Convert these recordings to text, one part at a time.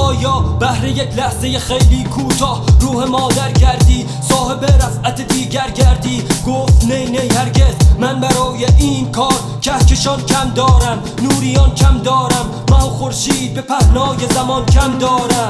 آیا بهر یک لحظه خیلی کوتاه روح مادر گردی، صاحب رفعت دیگر گردی؟ گفت نه نه هرگز، من برای این کار کهکشان کم دارم، نوریان کم دارم، من و خورشید به پهنای زمان کم دارم.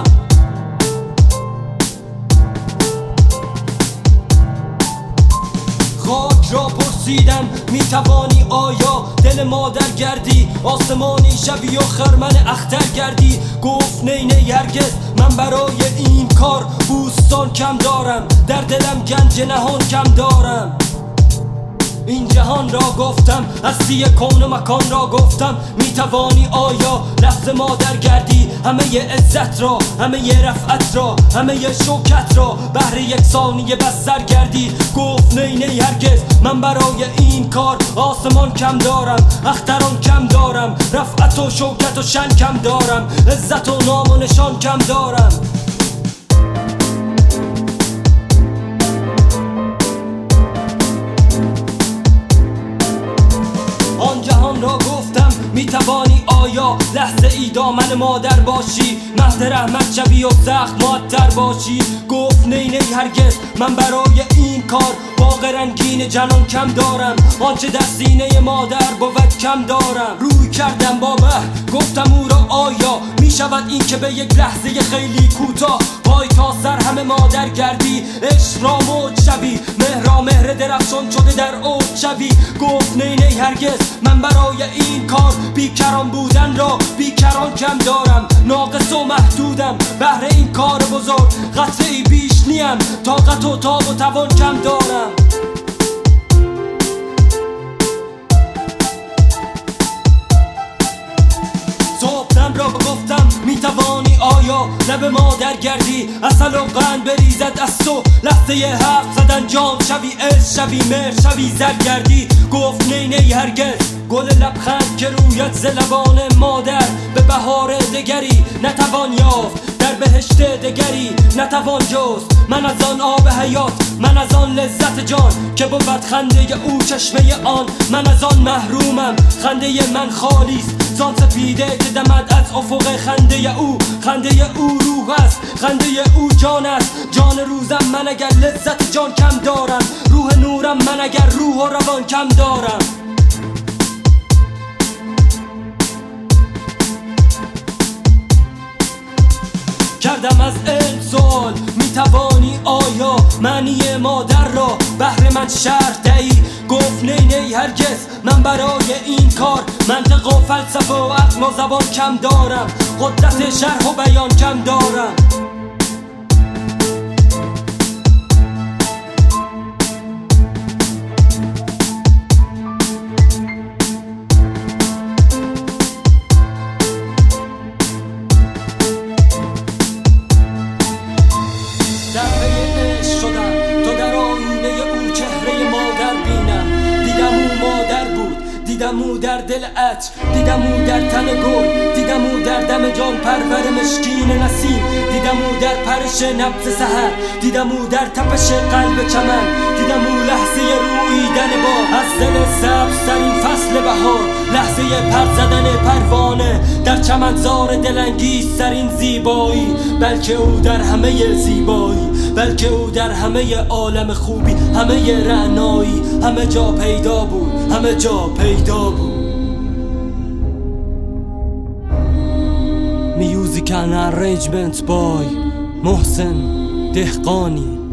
خاک را پرسیدم میتوانی آیا دل مادر گردی، آسمانی شبی و خرمن اختر گردی؟ گفت نه نه هرگز، من برای این کار بوستان کم دارم، در دلم گنج نهان کم دارم. این جهان را گفتم، هستی کون و مکان را گفتم، میتوانی آیا لحظه مادر گردی؟ همه ی عزت را، همه ی رفعت را، همه ی شوکت را بهر یک ثانیه بس سر گردی. گفت نه نه هرگز، من برای این کار آسمان کم دارم، اختران کم دارم، رفعت و شوکت و شن کم دارم، عزت و نام و نشان کم دارم. آن جهان را گفتم میتوانی آیا لحظه ای دامن مادر باشی، مهد رحمت شوی و زخم معطر باشی؟ گفت نه نه هرگز، من برای این کار باغ رنگین جنان کم دارم، آنچه در سینه مادر بود کم دارم. روی کردم با مهر گفتم او را آیا میشود این که به یک لحظه خیلی کوتاه پای تا سر همه مادر گردی، عشق را موج شوی، مهر را مهر درخشان شده در اوج شوی؟ گفت نه نه هرگز، من برای این کار بیکران بودن را بیکران کم دارم، ناقص و محدودم بهر این کار بزرگ، قطره ای بیش نیم، طاقت و تاب و توان کم دارم. صبحم را گفتم میتوانی آیا لب مادر گردی، عسل و قند بریزد از تو، لحظه حرف زدن جام شوی، عشق شوی، مهر شوی، زر گردی؟ گفت نه نه هرگز، گل لبخند که رویت ز لبان مادر به بهار دگری نتوان یافت، در بهشت دگری نتوان جست. من از آن آب حیات، من از آن لذت جان که بود خنده او چشمه آن، من از آن محرومم، خنده من خالیست زان سپیده که دمد از افق خنده او، خنده او روح است، خنده او جان است، جان روزم من اگر لذت جان کم دارم، روح نورم من اگر روح و روان کم دارم. کردم از علم سوال میتوانی آیا معنی مادر را بهر من شرح دهی؟ گفت نه نه هرگز، من برای این کار منطق و فلسفه و عقل و زبان کم دارم، قدرت شرح و بیان کم دارم. در پی عشق شدم تا در آینه او چهره مادر بینم، دیدم او مادر بود، دیدم او در دل عطر، دیدم او در تن گل، دیدم او در دم جان پرور مشکین نسیم، دیدم او در پرش نبض سحر، دیدم او در تپش قلب چمن، دیدم او لحظه روییدن با از دل سبزترین فصل بهار، لحظه پر زدن پروانه در چمنزار دلانگیزترین زیبایی، بلکه او در همه زیبایی، بلکه او در همه عالم خوبی، همه رعنایی، همه جا پیدا بود، همه جا پیدا بود. Music and arrangement by محسن دهقانی.